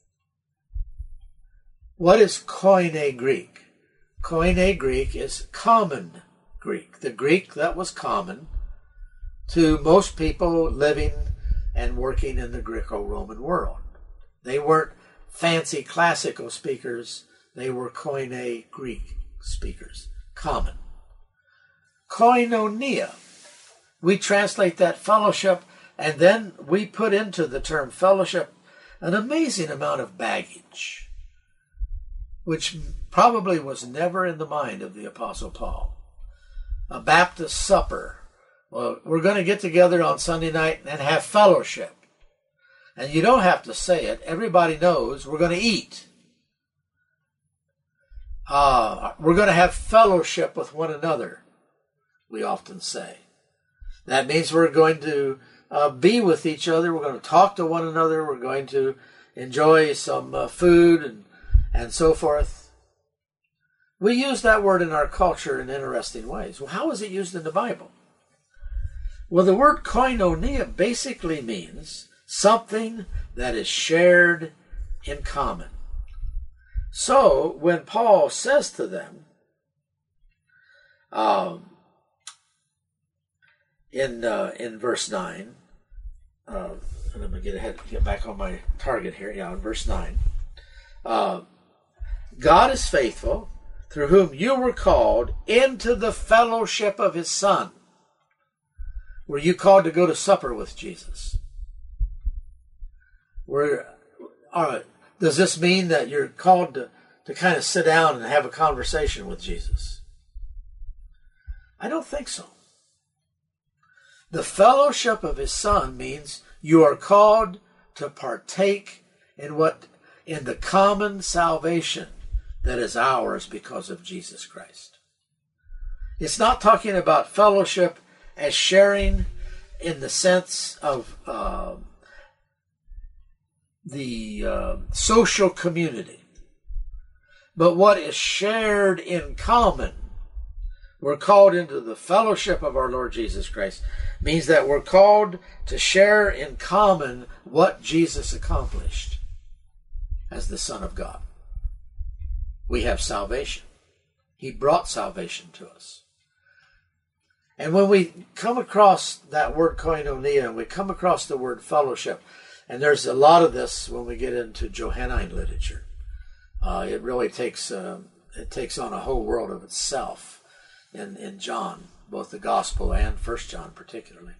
What is Koine Greek? Koine Greek is common Greek. The Greek that was common to most people living and working in the Greco-Roman world. They weren't fancy classical speakers. They were Koine Greek speakers. Common. Koinonia. We translate that fellowship, and then we put into the term fellowship an amazing amount of baggage, which probably was never in the mind of the Apostle Paul. A Baptist supper. Well, we're going to get together on Sunday night and have fellowship. And you don't have to say it. Everybody knows we're going to eat. We're going to have fellowship with one another, we often say. That means we're going to be with each other. We're going to talk to one another. We're going to enjoy some food and so forth. We use that word in our culture in interesting ways. Well, how is it used in the Bible? Well, the word koinonia basically means something that is shared in common. So, when Paul says to them, in verse 9, let me get back on my target here. Yeah, in verse 9. God is faithful, through whom you were called into the fellowship of his Son. Were you called to go to supper with Jesus? Does this mean that you're called to kind of sit down and have a conversation with Jesus? I don't think so. The fellowship of his Son means you are called to partake in the common salvation that is ours because of Jesus Christ. It's not talking about fellowship as sharing in the sense of the social community, but what is shared in common. We're called into the fellowship of our Lord Jesus Christ. Means that we're called to share in common what Jesus accomplished as the Son of God. We have salvation. He brought salvation to us. And when we come across that word koinonia, and we come across the word fellowship, and there's a lot of this when we get into Johannine literature. It really takes on a whole world of itself in John, both the Gospel and 1 John particularly.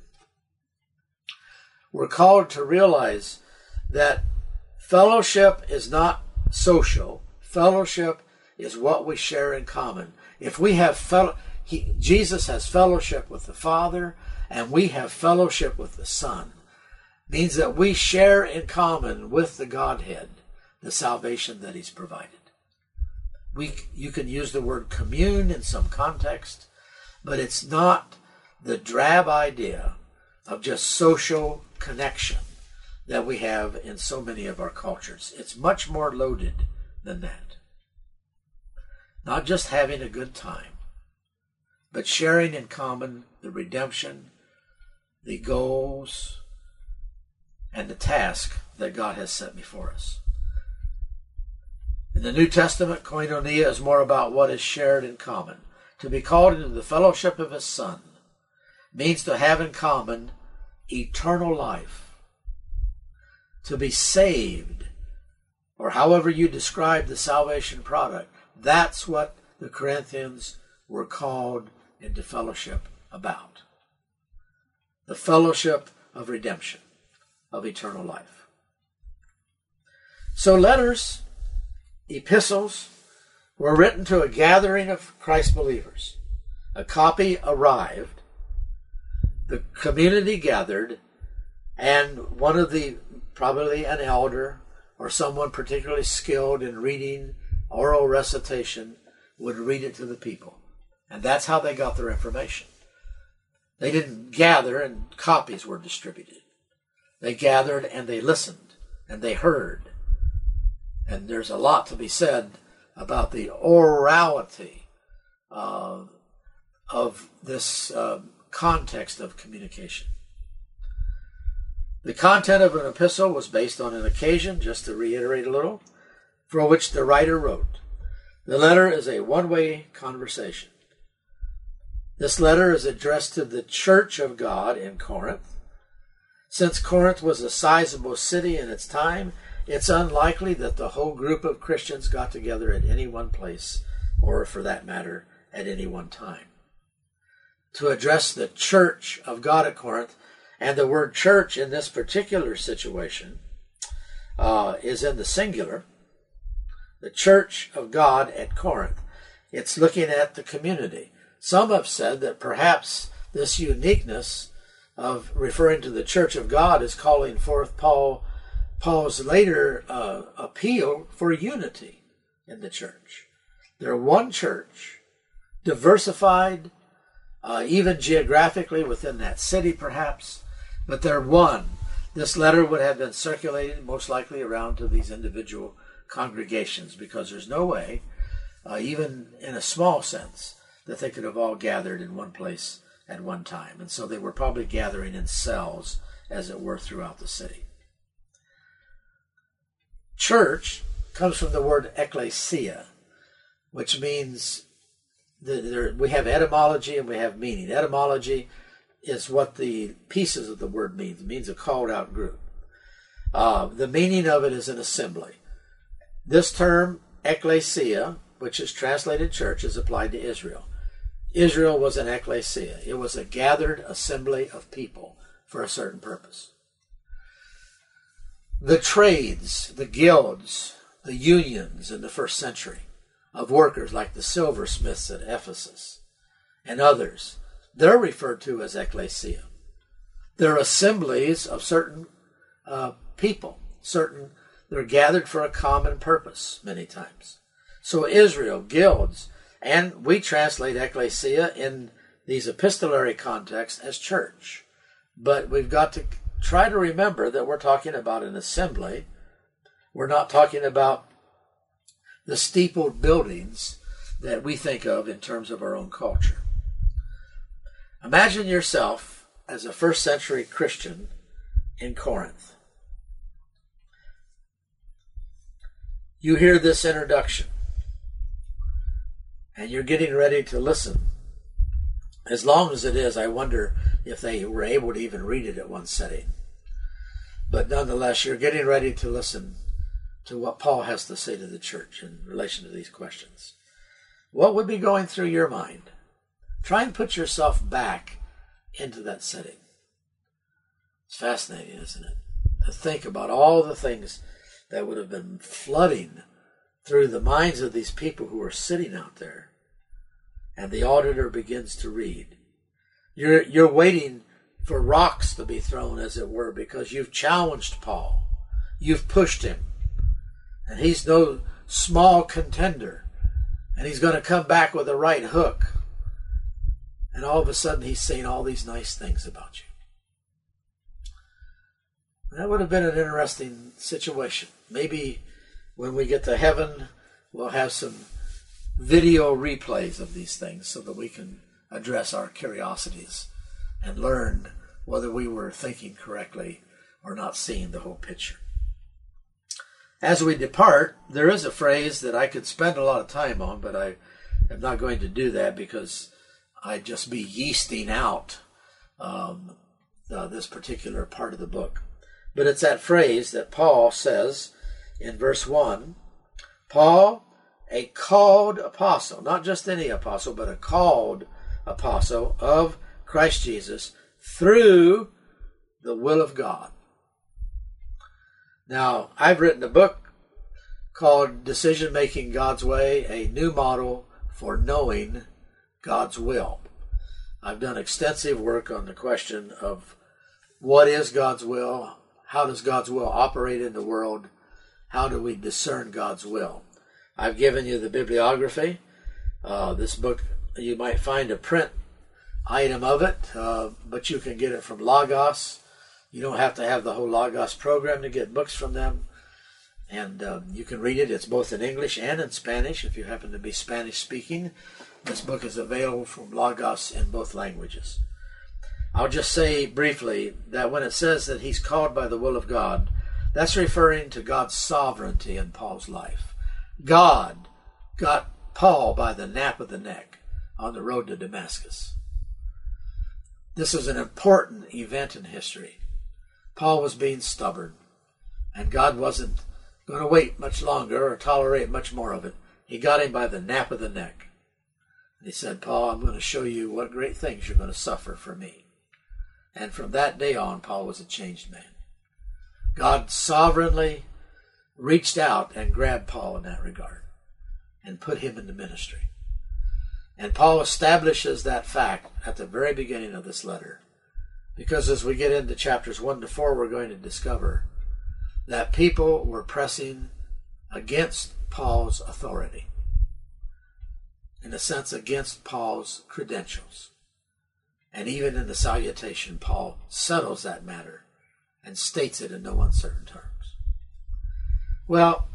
We're called to realize that fellowship is not social. Fellowship is what we share in common. If we have Jesus has fellowship with the Father, and we have fellowship with the Son. Means that we share in common with the Godhead the salvation that He's provided. You can use the word commune in some context, but it's not the drab idea of just social connection that we have in so many of our cultures. It's much more loaded than that. Not just having a good time, but sharing in common the redemption, the goals, and the task that God has set before us. In the New Testament, koinonia is more about what is shared in common. To be called into the fellowship of His Son means to have in common eternal life. To be saved, or however you describe the salvation product, that's what the Corinthians were called into fellowship about. The fellowship of redemption, of eternal life. So letters, epistles, were written to a gathering of Christ believers. A copy arrived, the community gathered, and one of the, probably an elder or someone particularly skilled in reading oral recitation, would read it to the people. And that's how they got their information. They didn't gather and copies were distributed. They gathered and they listened and they heard. And there's a lot to be said about the orality of this context of communication. The content of an epistle was based on an occasion, just to reiterate a little, for which the writer wrote. The letter is a one-way conversation. This letter is addressed to the Church of God in Corinth. Since Corinth was a sizable city in its time, it's unlikely that the whole group of Christians got together at any one place, or for that matter, at any one time. To address the Church of God at Corinth, and the word church in this particular situation is in the singular, the Church of God at Corinth. It's looking at the community. Some have said that perhaps this uniqueness of referring to the Church of God is calling forth Paul's later appeal for unity in the church. They're one church, diversified, even geographically within that city perhaps, but they're one. This letter would have been circulated most likely around to these individual congregations, because there's no way, even in a small sense, that they could have all gathered in one place at one time. And so they were probably gathering in cells, as it were, throughout the city. Church comes from the word ecclesia, which means we have etymology and we have meaning. Etymology is what the pieces of the word means. It means a called out group. The meaning of it is an assembly. This term, ecclesia, which is translated church, is applied to Israel. Israel was an ecclesia. It was a gathered assembly of people for a certain purpose. The trades, the guilds, the unions in the first century of workers like the silversmiths at Ephesus and others, they're referred to as ecclesia. They're assemblies of certain people. They're gathered for a common purpose many times. So Israel, guilds, and we translate ecclesia in these epistolary contexts as church. But we've got to try to remember that we're talking about an assembly. We're not talking about the steepled buildings that we think of in terms of our own culture. Imagine yourself as a first century Christian in Corinth. You hear this introduction, and you're getting ready to listen. As long as it is, I wonder if they were able to even read it at one setting. But nonetheless, you're getting ready to listen to what Paul has to say to the church in relation to these questions. What would be going through your mind? Try and put yourself back into that setting. It's fascinating, isn't it? To think about all the things that would have been flooding through the minds of these people who are sitting out there. And the auditor begins to read. You're waiting for rocks to be thrown, as it were, because you've challenged Paul. You've pushed him. And he's no small contender. And he's going to come back with a right hook. And all of a sudden he's saying all these nice things about you. That would have been an interesting situation. Maybe when we get to heaven, we'll have some video replays of these things so that we can address our curiosities and learn whether we were thinking correctly or not seeing the whole picture. As we depart, there is a phrase that I could spend a lot of time on, but I am not going to do that because I'd just be yeasting out this particular part of the book. But it's that phrase that Paul says in verse 1, Paul, a called apostle, not just any apostle, but a called apostle of Christ Jesus through the will of God. Now, I've written a book called Decision Making God's Way, a new model for knowing God's will. I've done extensive work on the question of what is God's will, how does God's will operate in the world, how do we discern God's will. I've given you the bibliography. This book, you might find a print item of it, but you can get it from Logos. You don't have to have the whole Logos program to get books from them. And you can read it. It's both in English and in Spanish. If you happen to be Spanish speaking, this book is available from Logos in both languages. I'll just say briefly that when it says that he's called by the will of God, that's referring to God's sovereignty in Paul's life. God got Paul by the nape of the neck on the road to Damascus. This is an important event in history. Paul was being stubborn, and God wasn't going to wait much longer or tolerate much more of it. He got him by the nape of the neck. And he said, Paul, I'm going to show you what great things you're going to suffer for me. And from that day on, Paul was a changed man. God sovereignly reached out and grabbed Paul in that regard and put him into ministry. And Paul establishes that fact at the very beginning of this letter. Because as we get into chapters 1 to 4, we're going to discover that people were pressing against Paul's authority. In a sense, against Paul's credentials. And even in the salutation, Paul settles that matter and states it in no uncertain terms. Well,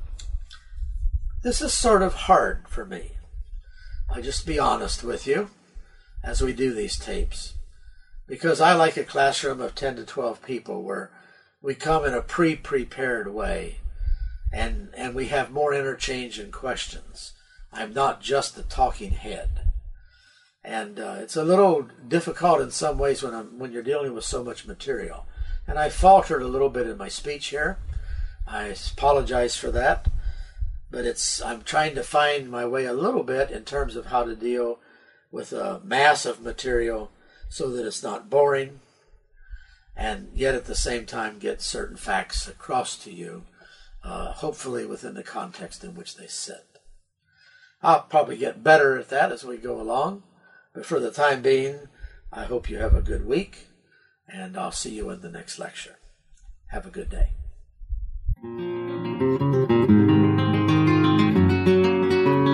this is sort of hard for me. I'll just be honest with you as we do these tapes. Because I like a classroom of 10 to 12 people where we come in a pre-prepared way and we have more interchange and questions. I'm not just the talking head. And it's a little difficult in some ways when you're dealing with so much material. And I faltered a little bit in my speech here. I apologize for that. But I'm trying to find my way a little bit in terms of how to deal with a mass of material so that it's not boring, and yet at the same time get certain facts across to you, hopefully within the context in which they sit. I'll probably get better at that as we go along, but for the time being, I hope you have a good week, and I'll see you in the next lecture. Have a good day.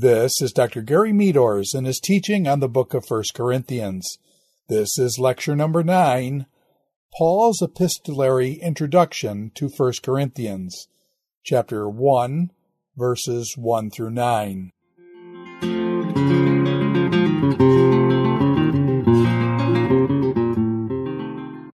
This is Dr. Gary Meadors and his teaching on the book of 1 Corinthians. This is lecture number 9, Paul's epistolary introduction to 1 Corinthians, chapter 1, verses 1 through 9.